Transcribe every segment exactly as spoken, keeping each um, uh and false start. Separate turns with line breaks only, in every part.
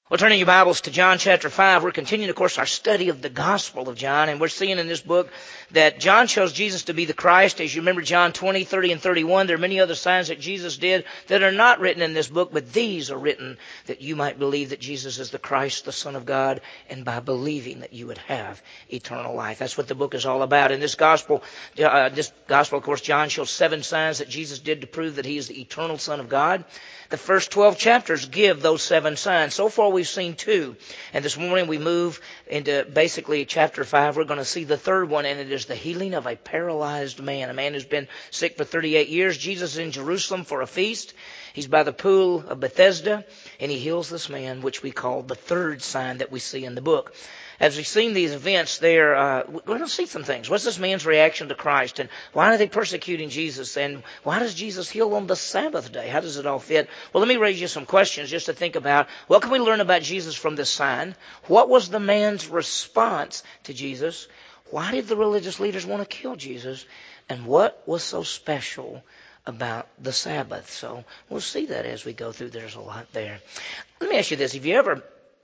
Well, turning your Bibles to John chapter five, we're continuing, of course, our study of the Gospel of John, and we're seeing in this book that John shows Jesus to be the Christ. As you remember, John twenty, thirty, and thirty-one, there are many other signs that Jesus did that are not written in this book, but these are written that you might believe that Jesus is the Christ, the Son of God, and by believing that you would have eternal life. That's what the book is all about. In this Gospel, uh, this Gospel, of course, John shows seven signs that Jesus did to prove that he is the eternal Son of God. The first twelve chapters give those seven signs. So far we've seen two. And this morning we move into basically chapter five. We're going to see the third one, and it is the healing of a paralyzed man. A man who's been sick for thirty-eight years. Jesus is in Jerusalem for a feast. He's by the pool of Bethesda, and he heals this man, which we call the third sign that we see in the book. As we've seen these events there, uh, we're going to see some things. What's this man's reaction to Christ? And why are they persecuting Jesus? And why does Jesus heal on the Sabbath day? How does it all fit? Well, let me raise you some questions just to think about. What can we learn about Jesus from this sign? What was the man's response to Jesus? Why did the religious leaders want to kill Jesus? And what was so special about the Sabbath? So we'll see that as we go through. There's a lot there. Let me ask you this. Have you ever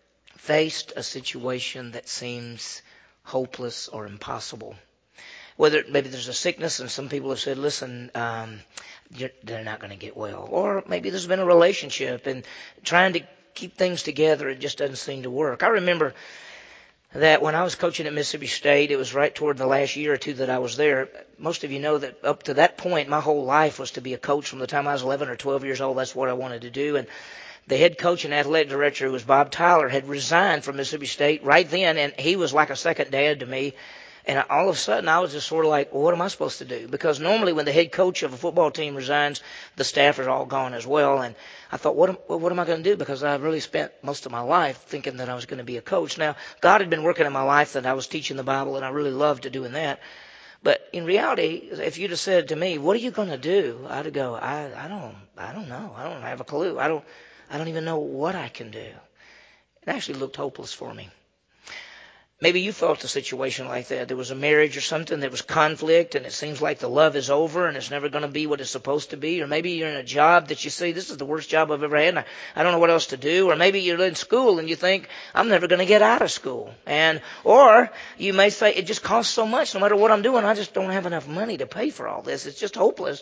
faced a situation that seems hopeless or impossible? Whether maybe there's a sickness and some people have said, listen, um, they're not going to get well. Or maybe there's been a relationship and trying to keep things together, it just doesn't seem to work. I remember that when I was coaching at Mississippi State, it was right toward the last year or two that I was there. Most of you know that up to that point, my whole life was to be a coach. From the time I was eleven or twelve years old, that's what I wanted to do. And the head coach and athletic director, who was Bob Tyler, had resigned from Mississippi State right then, and he was like a second dad to me. And all of a sudden, I was just sort of like, well, what am I supposed to do? Because normally when the head coach of a football team resigns, the staff is all gone as well. And I thought, what am, what am I going to do? Because I really spent most of my life thinking that I was going to be a coach. Now, God had been working in my life that I was teaching the Bible, and I really loved doing that. But in reality, if you'd have said to me, what are you going to do? I'd go, I, I don't, I don't know. I don't have a clue. I don't, I don't even know what I can do. It actually looked hopeless for me. Maybe you felt a situation like that. There was a marriage or something, there was conflict, and it seems like the love is over and it's never going to be what it's supposed to be. Or maybe you're in a job that you say, this is the worst job I've ever had, and I, I don't know what else to do. Or maybe you're in school and you think, I'm never going to get out of school. And or you may say, it just costs so much, no matter what I'm doing, I just don't have enough money to pay for all this. It's just hopeless.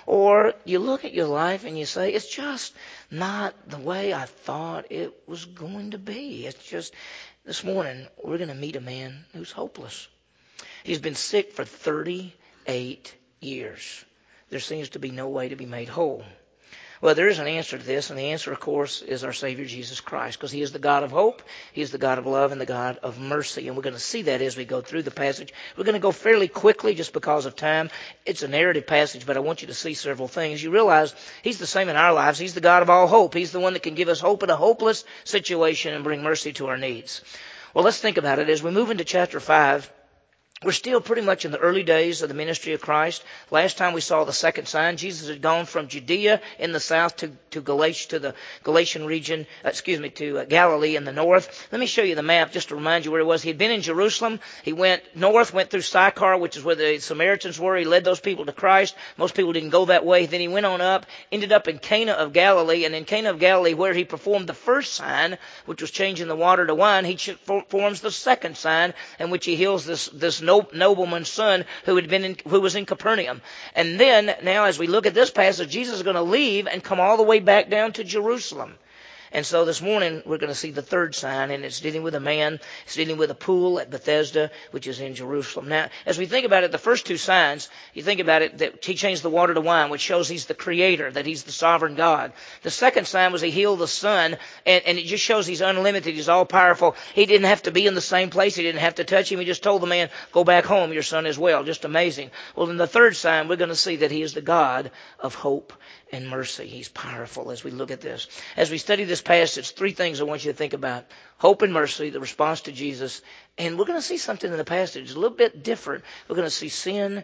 Or you look at your life and you say, it's just not the way I thought it was going to be. It's just... This morning, we're going to meet a man who's hopeless. He's been sick for thirty-eight years. There seems to be no way to be made whole. Well, there is an answer to this, and the answer, of course, is our Savior Jesus Christ, because he is the God of hope, he is the God of love, and the God of mercy. And we're going to see that as we go through the passage. We're going to go fairly quickly just because of time. It's a narrative passage, but I want you to see several things. You realize he's the same in our lives. He's the God of all hope. He's the one that can give us hope in a hopeless situation and bring mercy to our needs. Well, let's think about it. As we move into chapter five, we're still pretty much in the early days of the ministry of Christ. Last time we saw the second sign, Jesus had gone from Judea in the south to, to Galatia, to the Galatian region, uh, excuse me, to uh, Galilee in the north. Let me show you the map just to remind you where he was. He had been in Jerusalem. He went north, went through Sychar, which is where the Samaritans were. He led those people to Christ. Most people didn't go that way. Then he went on up, ended up in Cana of Galilee, and in Cana of Galilee, where he performed the first sign, which was changing the water to wine, he performs the second sign, in which he heals this, this nobleman's son who had been in, who was in Capernaum. And then now as we look at this passage, Jesus is going to leave and come all the way back down to Jerusalem. And so this morning we're going to see the third sign, and it's dealing with a man. It's dealing with a pool at Bethesda, which is in Jerusalem. Now, as we think about it, the first two signs, you think about it, that he changed the water to wine, which shows he's the creator, that he's the sovereign God. The second sign was he healed the son, and, and it just shows he's unlimited, he's all powerful. He didn't have to be in the same place. He didn't have to touch him. He just told the man, go back home, your son is well. Just amazing. Well, in the third sign, we're going to see that he is the God of hope and mercy. He's powerful as we look at this. As we study this passage, three things I want you to think about. Hope and mercy, the response to Jesus. And we're going to see something in the passage a little bit different. We're going to see sin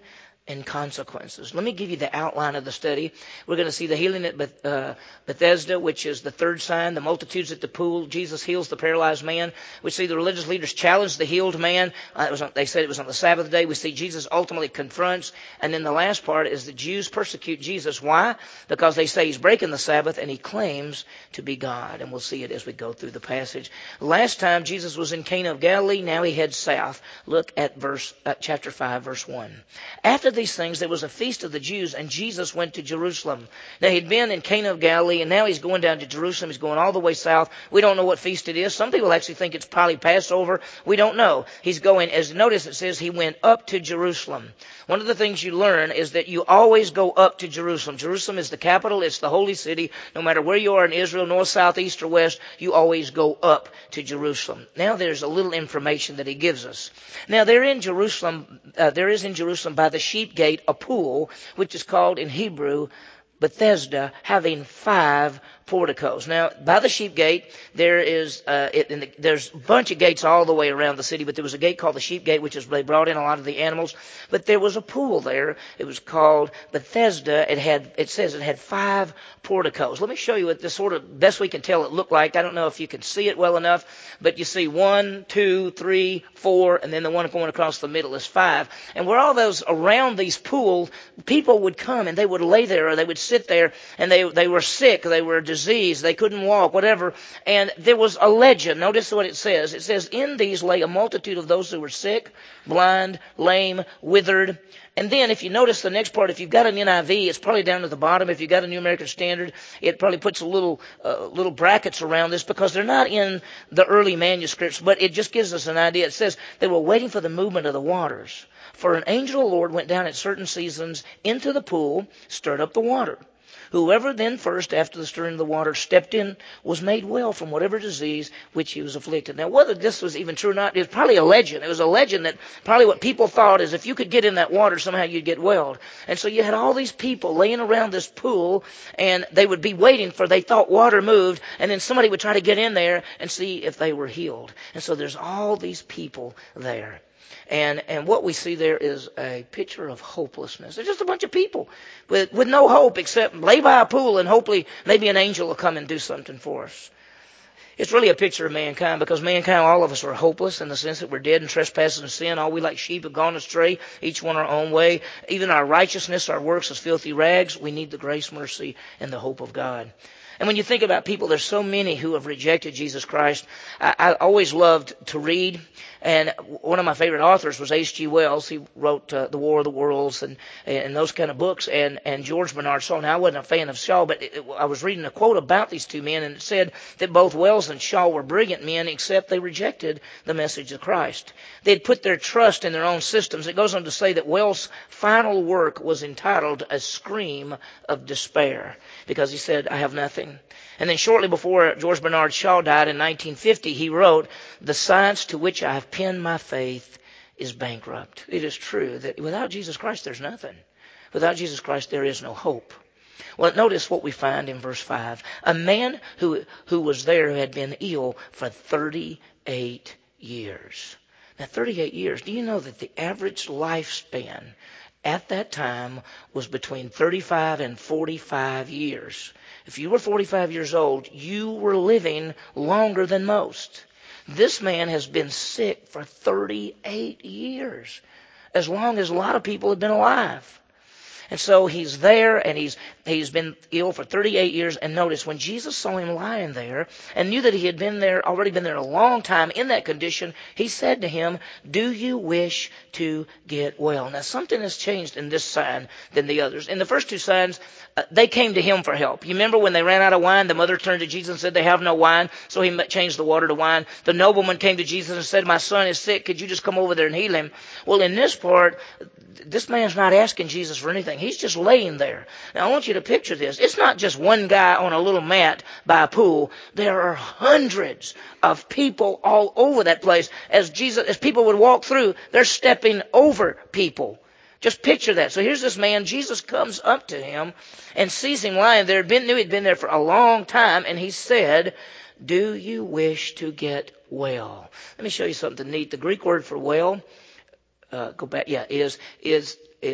and consequences. Let me give you the outline of the study. We're going to see the healing at Beth, uh, Bethesda, which is the third sign. The multitudes at the pool. Jesus heals the paralyzed man. We see the religious leaders challenge the healed man. Uh, it was on, they said it was on the Sabbath day. We see Jesus ultimately confronts. And then the last part is the Jews persecute Jesus. Why? Because they say he's breaking the Sabbath and he claims to be God. And we'll see it as we go through the passage. Last time Jesus was in Cana of Galilee. Now he heads south. Look at verse uh, chapter five, verse one. After these things, there was a feast of the Jews, and Jesus went to Jerusalem. Now, he'd been in Cana of Galilee, and now he's going down to Jerusalem. He's going all the way south. We don't know what feast it is. Some people actually think it's probably Passover. We don't know. He's going, as notice it says, he went up to Jerusalem. One of the things you learn is that you always go up to Jerusalem. Jerusalem is the capital. It's the holy city. No matter where you are in Israel, north, south, east, or west, you always go up to Jerusalem. Now, there's a little information that he gives us. Now, there in Jerusalem, uh, there is in Jerusalem by the sheep gate a pool, which is called in Hebrew Bethesda, having five porticos. Now, by the sheep gate, there is uh, it, and the, there's a bunch of gates all the way around the city, but there was a gate called the sheep gate, which is they brought in a lot of the animals. But there was a pool there. It was called Bethesda. It had it says it had five porticos. Let me show you what this sort of best we can tell it looked like. I don't know if you can see it well enough, but you see one, two, three, four, and then the one going across the middle is five. And where all those around these pools, people would come and they would lay there or they would sit there, and they they were sick, they were diseased, they couldn't walk, whatever. And there was a legend. Notice what it says. It says, in these lay a multitude of those who were sick, blind, lame, withered. And then if you notice the next part, if you've got an N I V, it's probably down at the bottom. If you've got a New American Standard, it probably puts a little uh, little brackets around this because they're not in the early manuscripts, but it just gives us an idea. It says they were waiting for the movement of the waters. For an angel of the Lord went down at certain seasons into the pool, stirred up the water. Whoever then first, after the stirring of the water, stepped in was made well from whatever disease which he was afflicted. Now, whether this was even true or not, it was probably a legend. It was a legend that probably what people thought is if you could get in that water, somehow you'd get well. And so you had all these people laying around this pool, and they would be waiting for, they thought water moved, and then somebody would try to get in there and see if they were healed. And so there's all these people there. And and what we see there is a picture of hopelessness. There's just a bunch of people with, with no hope except lay by a pool and hopefully maybe an angel will come and do something for us. It's really a picture of mankind because mankind, all of us are hopeless in the sense that we're dead in trespasses and sin. All we like sheep have gone astray, each one our own way. Even our righteousness, our works as filthy rags. We need the grace, mercy, and the hope of God. And when you think about people, there's so many who have rejected Jesus Christ. I, I always loved to read, and one of my favorite authors was H G Wells. He wrote uh, The War of the Worlds and and those kind of books, and, and George Bernard Shaw. Now, I wasn't a fan of Shaw, but it, it, I was reading a quote about these two men, and it said that both Wells and Shaw were brilliant men, except they rejected the message of Christ. They'd put their trust in their own systems. It goes on to say that Wells' final work was entitled A Scream of Despair, because he said, I have nothing. And then shortly before George Bernard Shaw died in nineteen fifty, he wrote, the science to which I have pinned my faith is bankrupt. It is true that without Jesus Christ, there's nothing. Without Jesus Christ, there is no hope. Well, notice what we find in verse five. A man who, who was there who had been ill for thirty-eight years. Now, thirty-eight years. Do you know that the average lifespan at that time was between thirty-five and forty-five years? If you were forty-five years old, you were living longer than most. This man has been sick for thirty-eight years, as long as a lot of people have been alive. And so he's there, and he's he's been ill for thirty-eight years. And notice, when Jesus saw him lying there and knew that he had been there, already been there a long time in that condition, he said to him, do you wish to get well? Now, something has changed in this sign than the others. In the first two signs, uh, they came to him for help. You remember when they ran out of wine, the mother turned to Jesus and said, they have no wine. So he changed the water to wine. The nobleman came to Jesus and said, my son is sick. Could you just come over there and heal him? Well, in this part, this man's not asking Jesus for anything. He's just laying there. Now, I want you to picture this. It's not just one guy on a little mat by a pool. There are hundreds of people all over that place. As Jesus, as people would walk through, they're stepping over people. Just picture that. So here's this man. Jesus comes up to him and sees him lying there. Been, knew he'd been there for a long time. And he said, do you wish to get well? Let me show you something neat. The Greek word for well, uh, go back, yeah, is, is, is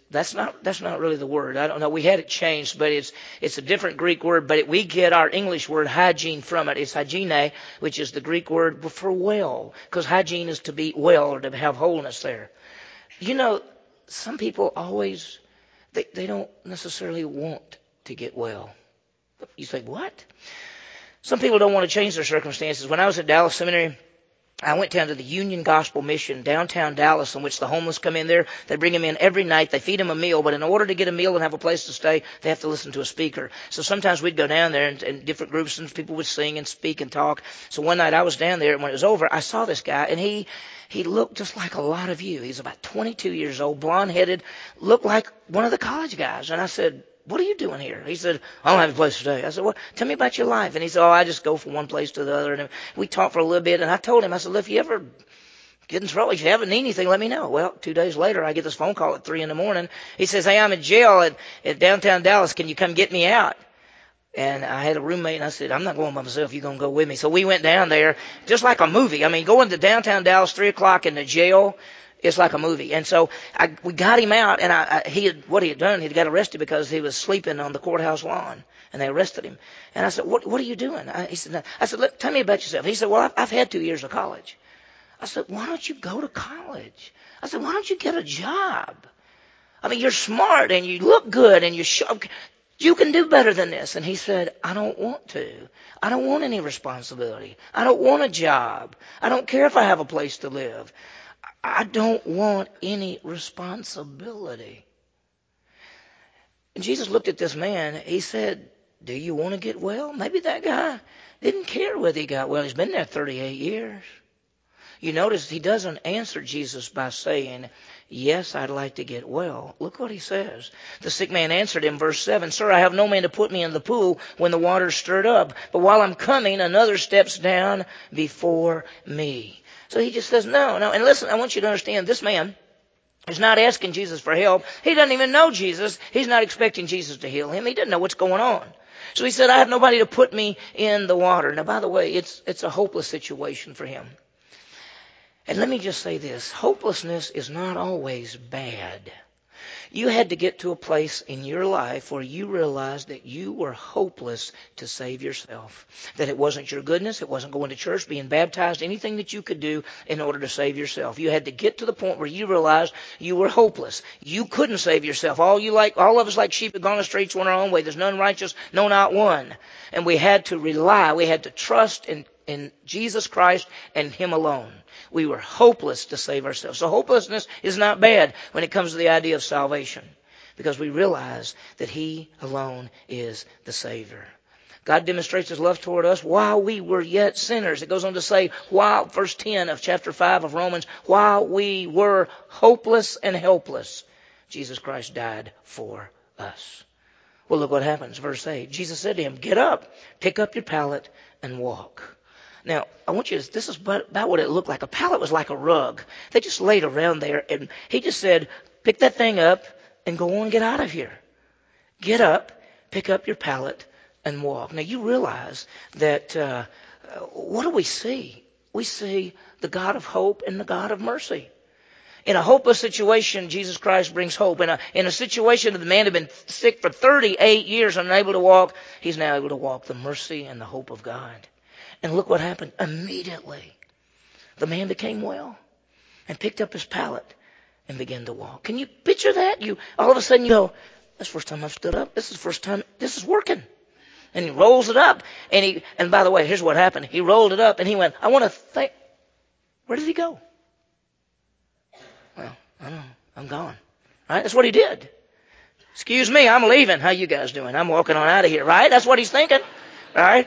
That's not that's not really the word. I don't know. We had it changed, but it's it's a different Greek word. But it, we get our English word hygiene from it. It's hygiene, which is the Greek word for well, because hygiene is to be well or to have wholeness there. You know, some people always they they don't necessarily want to get well. You say what? Some people don't want to change their circumstances. When I was at Dallas Seminary, I went down to the Union Gospel Mission, downtown Dallas, in which the homeless come in there. They bring them in every night. They feed them a meal, but in order to get a meal and have a place to stay, they have to listen to a speaker. So sometimes we'd go down there, and, and different groups and people would sing and speak and talk. So one night I was down there, and when it was over, I saw this guy, and he he looked just like a lot of you. He's about twenty-two years old, blonde-headed, looked like one of the college guys. And I said, what are you doing here? He said, I don't have a place to stay. I said, well, tell me about your life. And he said, oh, I just go from one place to the other. And we talked for a little bit. And I told him, I said, look, if you ever get in trouble, if you ever need anything, let me know. Well, two days later, I get this phone call at three in the morning. He says, hey, I'm in jail at, at downtown Dallas. Can you come get me out? And I had a roommate, and I said, I'm not going by myself. You're going to go with me. So we went down there just like a movie. I mean, going to downtown Dallas, three o'clock in the jail, it's like a movie. And so I, we got him out, and I, I, he had, what he had done, he got arrested because he was sleeping on the courthouse lawn, and they arrested him. And I said, what, what are you doing? I, he said, I said, Look, tell me about yourself. He said, well, I've, I've had two years of college. I said, why don't you go to college? I said, why don't you get a job? I mean, you're smart, and you look good, and you're sharp. You can do better than this. And he said, I don't want to. I don't want any responsibility. I don't want a job. I don't care if I have a place to live. I don't want any responsibility. And Jesus looked at this man. He said, do you want to get well? Maybe that guy didn't care whether he got well. He's been there thirty-eight years. You notice he doesn't answer Jesus by saying, yes, I'd like to get well. Look what he says. The sick man answered him, verse seven, sir, I have no man to put me in the pool when the water's stirred up. But while I'm coming, another steps down before me. So he just says, no, no. And listen, I want you to understand, this man is not asking Jesus for help. He doesn't even know Jesus. He's not expecting Jesus to heal him. He doesn't know what's going on. So he said, I have nobody to put me in the water. Now, by the way, it's it's a hopeless situation for him. And let me just say this. Hopelessness is not always bad. You had to get to a place in your life where you realized that you were hopeless to save yourself. That it wasn't your goodness, it wasn't going to church, being baptized, anything that you could do in order to save yourself. You had to get to the point where you realized you were hopeless. You couldn't save yourself. All you like, all of us like sheep have gone astray, each one our own way. There's none righteous, no, not one. And we had to rely, we had to trust in, in Jesus Christ and Him alone. We were hopeless to save ourselves. So hopelessness is not bad when it comes to the idea of salvation, because we realize that He alone is the Savior. God demonstrates His love toward us while we were yet sinners. It goes on to say, while, verse ten of chapter five of Romans, while we were hopeless and helpless, Jesus Christ died for us. Well, look what happens. Verse eight, Jesus said to him, get up, pick up your pallet, and walk. Now, I want you to, this is about what it looked like. A pallet was like a rug. They just laid around there, and he just said, pick that thing up and go on and get out of here. Get up, pick up your pallet, and walk. Now, you realize that, uh, what do we see? We see the God of hope and the God of mercy. In a hopeless situation, Jesus Christ brings hope. In a, in a situation that the man had been sick for thirty-eight years and unable to walk, he's now able to walk. The mercy and the hope of God. And look what happened. Immediately, the man became well and picked up his pallet and began to walk. Can you picture that? You all of a sudden you go, that's the first time I've stood up. This is the first time this is working. And he rolls it up. And he and by the way, here's what happened. He rolled it up and he went, I want to thank. Where did he go? Well, I don't know. I'm gone. Right? That's what he did. Excuse me, I'm leaving. How you guys doing? I'm walking on out of here, right? That's what he's thinking. All right?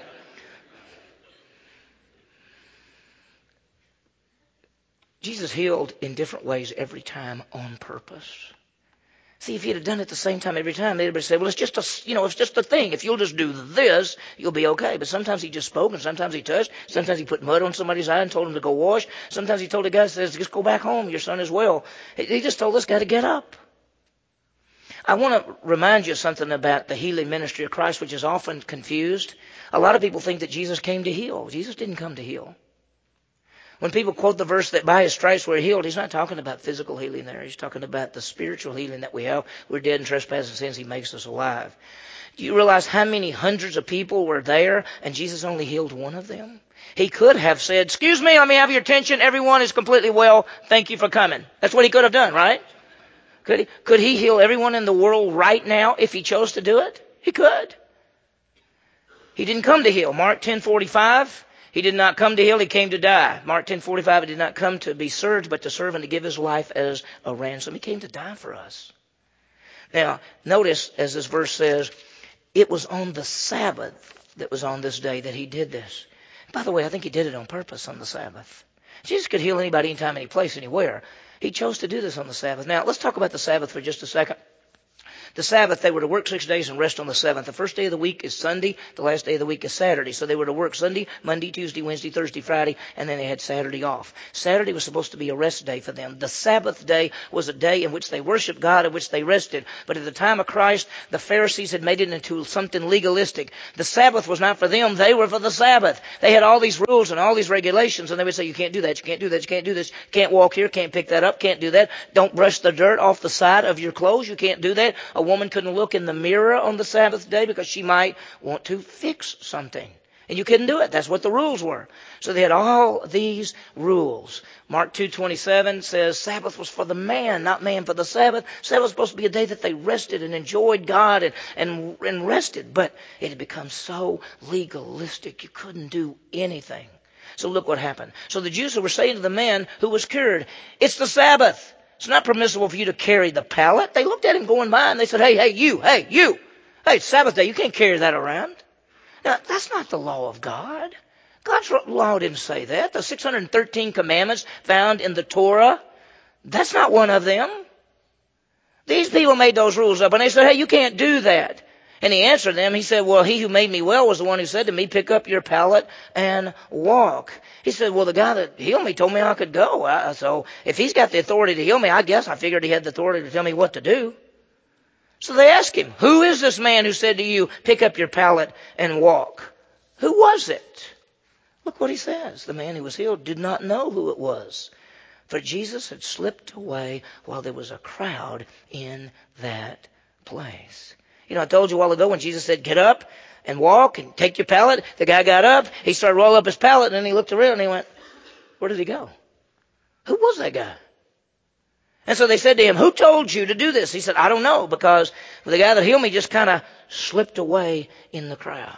Jesus healed in different ways every time on purpose. See, if he'd have done it the same time every time, they'd have said, well, it's just a, you know, it's just a thing. If you'll just do this, you'll be okay. But sometimes he just spoke, and sometimes he touched. Sometimes he put mud on somebody's eye and told him to go wash. Sometimes he told the guy, says, just go back home. Your son is well. He just told this guy to get up. I want to remind you something about the healing ministry of Christ, which is often confused. A lot of people think that Jesus came to heal. Jesus didn't come to heal. When people quote the verse that by his stripes we're healed, he's not talking about physical healing there. He's talking about the spiritual healing that we have. We're dead in trespass and sins. He makes us alive. Do you realize how many hundreds of people were there and Jesus only healed one of them? He could have said, excuse me, let me have your attention. Everyone is completely well. Thank you for coming. That's what he could have done, right? Could he, could he heal everyone in the world right now if he chose to do it? He could. He didn't come to heal. Mark ten forty-five, he did not come to heal, he came to die. Mark ten forty-five, he did not come to be served, but to serve and to give his life as a ransom. He came to die for us. Now, notice, as this verse says, it was on the Sabbath that was on this day that he did this. By the way, I think he did it on purpose on the Sabbath. Jesus could heal anybody, anytime, any place, anywhere. He chose to do this on the Sabbath. Now, let's talk about the Sabbath for just a second. The Sabbath, they were to work six days and rest on the seventh. The first day of the week is Sunday. The last day of the week is Saturday. So they were to work Sunday, Monday, Tuesday, Wednesday, Thursday, Friday, and then they had Saturday off. Saturday was supposed to be a rest day for them. The Sabbath day was a day in which they worshiped God, in which they rested. But at the time of Christ, the Pharisees had made it into something legalistic. The Sabbath was not for them. They were for the Sabbath. They had all these rules and all these regulations, and they would say, you can't do that, you can't do that, you can't do this, can't walk here, can't pick that up, can't do that. Don't brush the dirt off the side of your clothes, you can't do that. A woman couldn't look in the mirror on the Sabbath day because she might want to fix something. And you couldn't do it. That's what the rules were. So they had all these rules. Mark two twenty-seven says Sabbath was for the man, not man for the Sabbath. Sabbath was supposed to be a day that they rested and enjoyed God and, and, and rested. But it had become so legalistic you couldn't do anything. So look what happened. So the Jews were saying to the man who was cured, it's the Sabbath. It's not permissible for you to carry the pallet. They looked at him going by and they said, hey, hey, you, hey, you. Hey, it's Sabbath day. You can't carry that around. Now, that's not the law of God. God's law didn't say that. The six hundred thirteen commandments found in the Torah, that's not one of them. These people made those rules up and they said, hey, you can't do that. And he answered them. He said, well, he who made me well was the one who said to me, pick up your pallet and walk. He said, well, the guy that healed me told me I could go. I, so if he's got the authority to heal me, I guess I figured he had the authority to tell me what to do. So they asked him, who is this man who said to you, pick up your pallet and walk? Who was it? Look what he says. The man who was healed did not know who it was. For Jesus had slipped away while there was a crowd in that place. You know, I told you a while ago when Jesus said, get up and walk and take your pallet. The guy got up. He started rolling up his pallet and then he looked around and he went, where did he go? Who was that guy? And so they said to him, who told you to do this? He said, I don't know, because the guy that healed me just kind of slipped away in the crowd.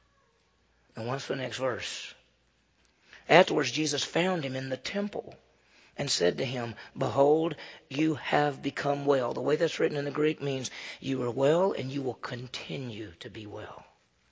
And what's the next verse? Afterwards, Jesus found him in the temple and said to him, behold, you have become well. The way that's written in the Greek means you are well and you will continue to be well.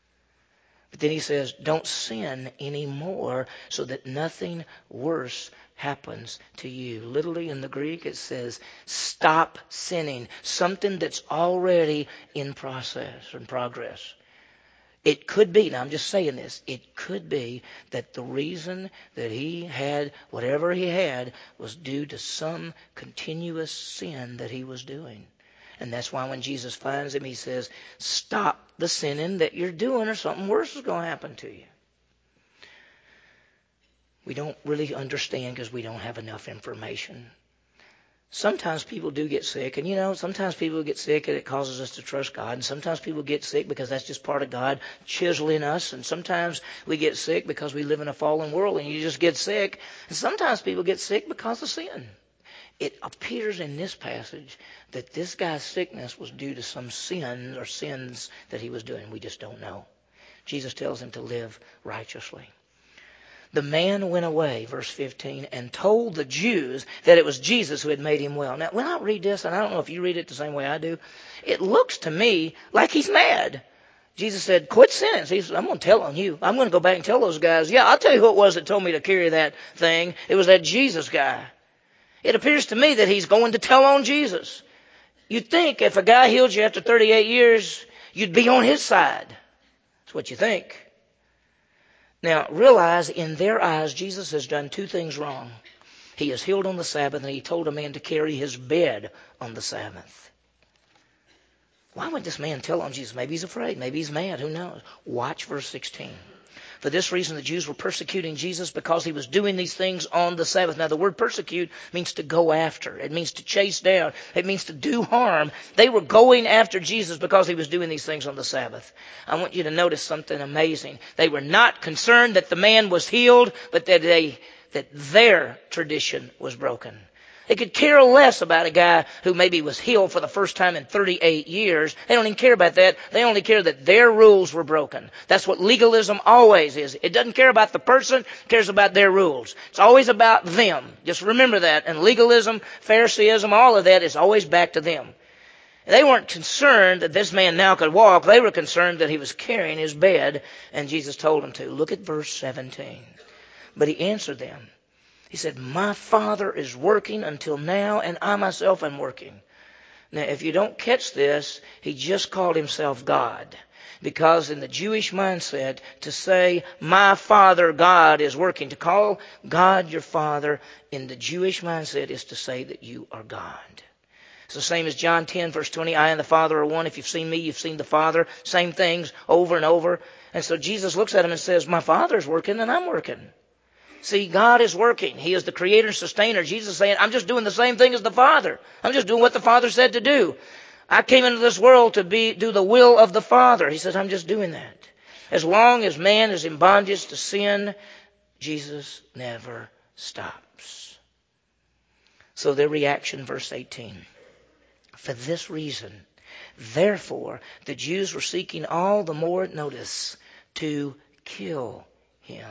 But then he says, don't sin anymore so that nothing worse happens to you. Literally in the Greek it says, stop sinning. Something that's already in process, in progress. It could be, now I'm just saying this, it could be that the reason that he had whatever he had was due to some continuous sin that he was doing. And that's why when Jesus finds him, he says, stop the sinning that you're doing or something worse is going to happen to you. We don't really understand because we don't have enough information. Sometimes people do get sick, and you know, sometimes people get sick and it causes us to trust God, and sometimes people get sick because that's just part of God chiseling us, and sometimes we get sick because we live in a fallen world and you just get sick, and sometimes people get sick because of sin. It appears in this passage that this guy's sickness was due to some sin or sins that he was doing. We just don't know. Jesus tells him to live righteously. The man went away, verse fifteen, and told the Jews that it was Jesus who had made him well. Now, when I read this, and I don't know if you read it the same way I do, it looks to me like he's mad. Jesus said, quit sinning. He said, I'm going to tell on you. I'm going to go back and tell those guys. Yeah, I'll tell you who it was that told me to carry that thing. It was that Jesus guy. It appears to me that he's going to tell on Jesus. You'd think if a guy healed you after thirty-eight years, you'd be on his side. That's what you think. Now, realize in their eyes, Jesus has done two things wrong. He has healed on the Sabbath, and he told a man to carry his bed on the Sabbath. Why would this man tell on Jesus? Maybe he's afraid. Maybe he's mad. Who knows? Watch verse sixteen. For this reason, the Jews were persecuting Jesus because he was doing these things on the Sabbath. Now, the word persecute means to go after. It means to chase down. It means to do harm. They were going after Jesus because he was doing these things on the Sabbath. I want you to notice something amazing. They were not concerned that the man was healed, but that they, that their tradition was broken. They could care less about a guy who maybe was healed for the first time in thirty-eight years. They don't even care about that. They only care that their rules were broken. That's what legalism always is. It doesn't care about the person. It cares about their rules. It's always about them. Just remember that. And legalism, Phariseeism, all of that is always back to them. They weren't concerned that this man now could walk. They were concerned that he was carrying his bed, and Jesus told him to. Look at verse seventeen. But he answered them. He said, my Father is working until now, and I myself am working. Now, if you don't catch this, he just called himself God. Because in the Jewish mindset, to say, my Father God is working, to call God your Father in the Jewish mindset is to say that you are God. It's the same as John ten, verse twenty, I and the Father are one. If you've seen me, you've seen the Father. Same things over and over. And so Jesus looks at him and says, my Father's working and I'm working. See, God is working. He is the creator and sustainer. Jesus is saying, I'm just doing the same thing as the Father. I'm just doing what the Father said to do. I came into this world to be do the will of the Father. He says, I'm just doing that. As long as man is in bondage to sin, Jesus never stops. So their reaction, verse eighteen. For this reason, therefore, the Jews were seeking all the more, notice, to kill him.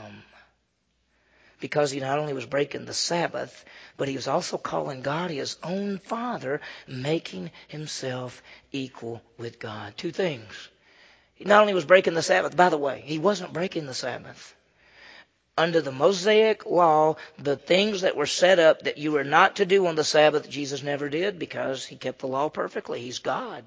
Because he not only was breaking the Sabbath, but he was also calling God his own Father, making himself equal with God. Two things. He not only was breaking the Sabbath, by the way, he wasn't breaking the Sabbath. Under the Mosaic law, the things that were set up that you were not to do on the Sabbath, Jesus never did because he kept the law perfectly. He's God.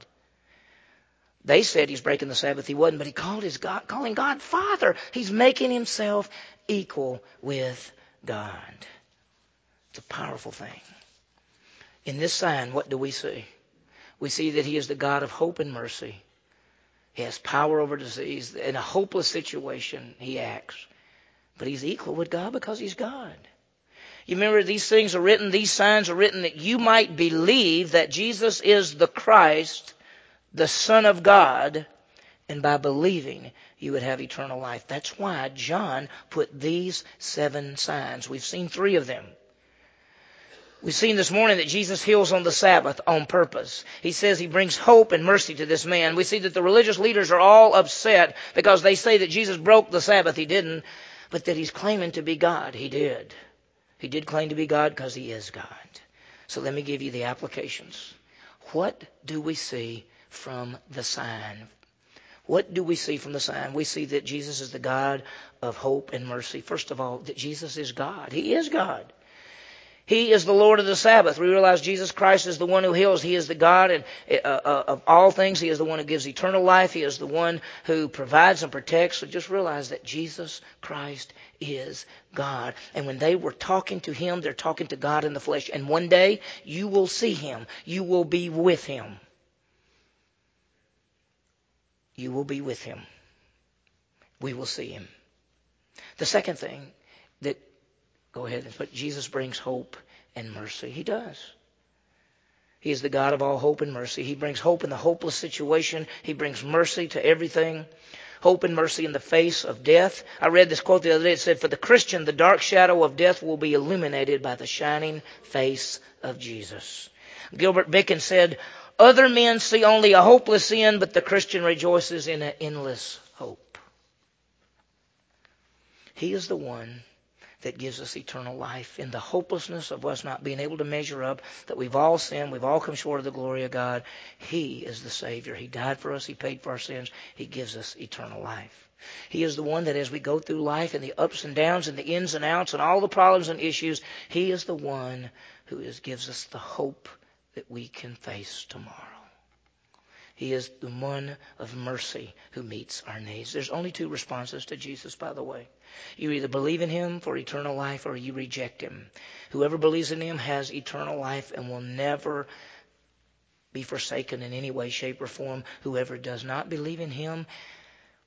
They said he's breaking the Sabbath. He wasn't, but he called his God, calling God Father. He's making himself equal with God. It's a powerful thing. In this sign, what do we see? We see that he is the God of hope and mercy. He has power over disease. In a hopeless situation, he acts. But he's equal with God because he's God. You remember these things are written, these signs are written that you might believe that Jesus is the Christ, the Son of God, and by believing you would have eternal life. That's why John put these seven signs. We've seen three of them. We've seen this morning that Jesus heals on the Sabbath on purpose. He says he brings hope and mercy to this man. We see that the religious leaders are all upset because they say that Jesus broke the Sabbath. He didn't. But that he's claiming to be God. He did. He did claim to be God because he is God. So let me give you the applications. What do we see from the sign? What do we see from the sign? We see that Jesus is the God of hope and mercy. First of all, that Jesus is God. He is God. He is the Lord of the Sabbath. We realize Jesus Christ is the one who heals. He is the God and, uh, uh, of all things. He is the one who gives eternal life. He is the one who provides and protects. So just realize that Jesus Christ is God. And when they were talking to him, they're talking to God in the flesh. And one day you will see him. You will be with him. You will be with him. We will see him. The second thing that Go ahead. But Jesus brings hope and mercy. He does. He is the God of all hope and mercy. He brings hope in the hopeless situation. He brings mercy to everything. Hope and mercy in the face of death. I read this quote the other day. It said, for the Christian, the dark shadow of death will be illuminated by the shining face of Jesus. Gilbert Bickin said, other men see only a hopeless end, but the Christian rejoices in an endless hope. He is the one that gives us eternal life in the hopelessness of us not being able to measure up, that we've all sinned, we've all come short of the glory of God. He is the Savior. He died for us. He paid for our sins. He gives us eternal life. He is the one that as we go through life and the ups and downs and the ins and outs and all the problems and issues, he is the one who is, gives us the hope that we can face tomorrow. He is the one of mercy who meets our needs. There's only two responses to Jesus, by the way. You either believe in him for eternal life or you reject him. Whoever believes in him has eternal life and will never be forsaken in any way, shape, or form. Whoever does not believe in him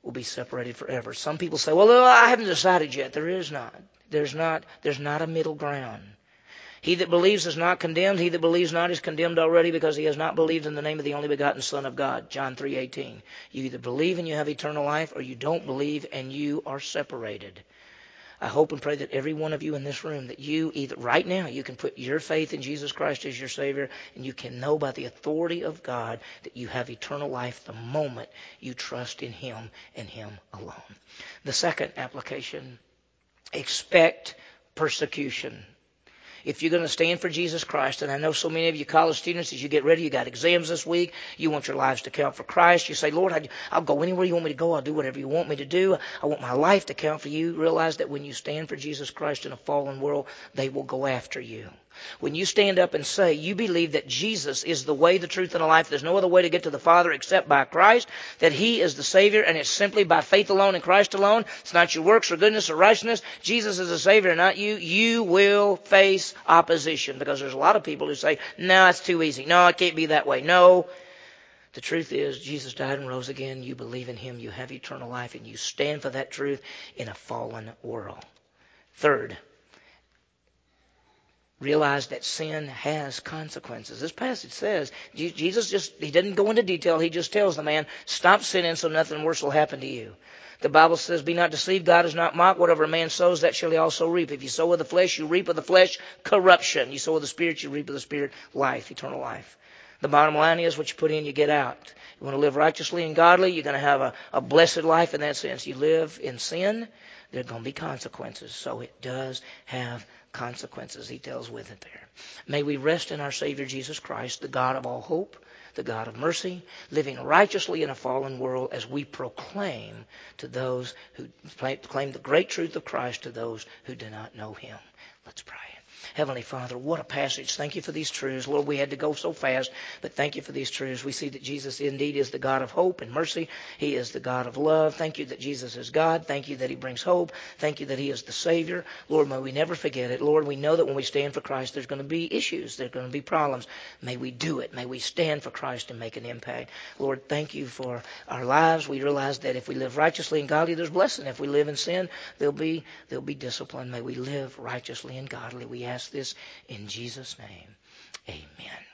will be separated forever. Some people say, well, I haven't decided yet. There is not. There's not, there's not a middle ground. He that believes is not condemned. He that believes not is condemned already, because he has not believed in the name of the only begotten Son of God. John three eighteen. You either believe and you have eternal life, or you don't believe and you are separated. I hope and pray that every one of you in this room, that you either right now, you can put your faith in Jesus Christ as your Savior, and you can know by the authority of God that you have eternal life the moment you trust in Him and Him alone. The second application, expect persecution. If you're going to stand for Jesus Christ, and I know so many of you college students, as you get ready, you got exams this week, you want your lives to count for Christ. You say, Lord, I'll go anywhere you want me to go. I'll do whatever you want me to do. I want my life to count for you. Realize that when you stand for Jesus Christ in a fallen world, they will go after you. When you stand up and say you believe that Jesus is the way, the truth, and the life, there's no other way to get to the Father except by Christ, that He is the Savior, and it's simply by faith alone in Christ alone, it's not your works or goodness or righteousness, Jesus is the Savior, not you, you will face opposition. Because there's a lot of people who say, no, it's too easy. No, it can't be that way. No. The truth is, Jesus died and rose again. You believe in Him, you have eternal life, and you stand for that truth in a fallen world. Third, realize that sin has consequences. This passage says, Jesus just, He didn't go into detail. He just tells the man, stop sinning so nothing worse will happen to you. The Bible says, be not deceived, God is not mocked. Whatever a man sows, that shall he also reap. If you sow with the flesh, you reap with the flesh corruption. You sow with the Spirit, you reap with the Spirit life, eternal life. The bottom line is, what you put in, you get out. You want to live righteously and godly, you're going to have a, a blessed life in that sense. You live in sin, there are going to be consequences. So it does have consequences. He tells with it there. May we rest in our Savior Jesus Christ, the God of all hope, the God of mercy, living righteously in a fallen world as we proclaim to those who claim the great truth of Christ to those who do not know Him. Let's pray. Heavenly Father, what a passage. Thank you for these truths. Lord, we had to go so fast, but thank you for these truths. We see that Jesus indeed is the God of hope and mercy. He is the God of love. Thank you that Jesus is God. Thank you that He brings hope. Thank you that He is the Savior. Lord, may we never forget it. Lord, we know that when we stand for Christ, there's going to be issues. There's going to be problems. May we do it. May we stand for Christ and make an impact. Lord, thank you for our lives. We realize that if we live righteously and godly, there's blessing. If we live in sin, there'll be, there'll be discipline. May we live righteously and godly. We ask this in Jesus' name. Amen.